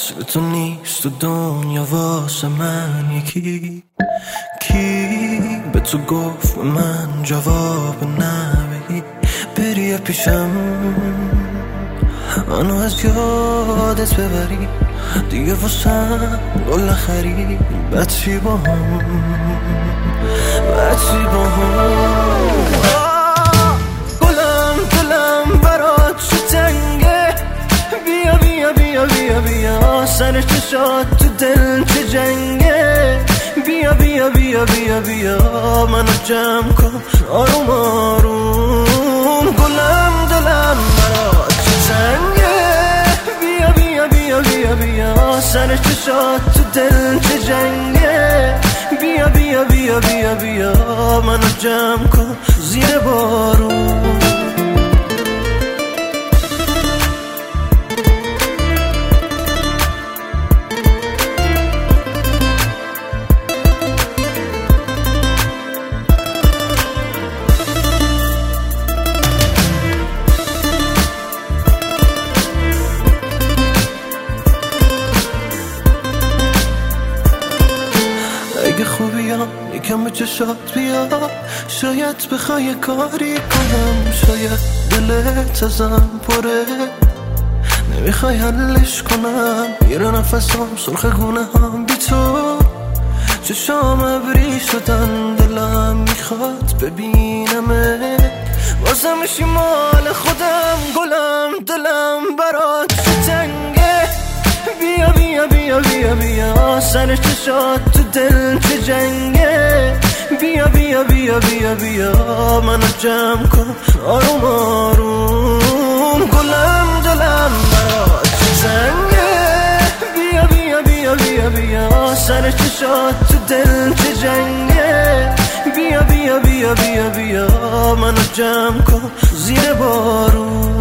مثل تو نیست تو دنیا واسه من یکی. کی به تو گفت من جواب نبگی بری پیشم منو از یادت ببری دیگه واسم گل نخری بچی با هم گلم برات چه تنگه بیا بیا بیا بیا بیا سر چشات تو دل چه جنگه بیا بیا بیا بیا بیا منو جمع کن آروم آروم گلم دلم برات چه تنگه بیا بیا بیا بیا بیا سر چشات تو دل چه جنگه بیا بیا بیا بیا بیا منو جمع کن زیر بارون. اگه خوبیام یکم به چشات بیا شاید بخوای کاری کنم شاید دلت ازم پره نمیخوای حلش کنم میره نفسام سرخ گونه هم بی تو چشام ابری شدن دلم میخواد ببینمه واسه میشی مال خودم گلم دلم برات چه تنگه بیا بیا بیا بیا بیا سر چشات تو دل چه جنگه بیا بیا بیا بیا بیا منو جمع کن آروم آروم گلم دلم برات چه تنگه بیا بیا بیا بیا بیا سر چشات تو دل چه جنگه بیا بیا بیا بیا بیا منو جمع کن زیر بارون.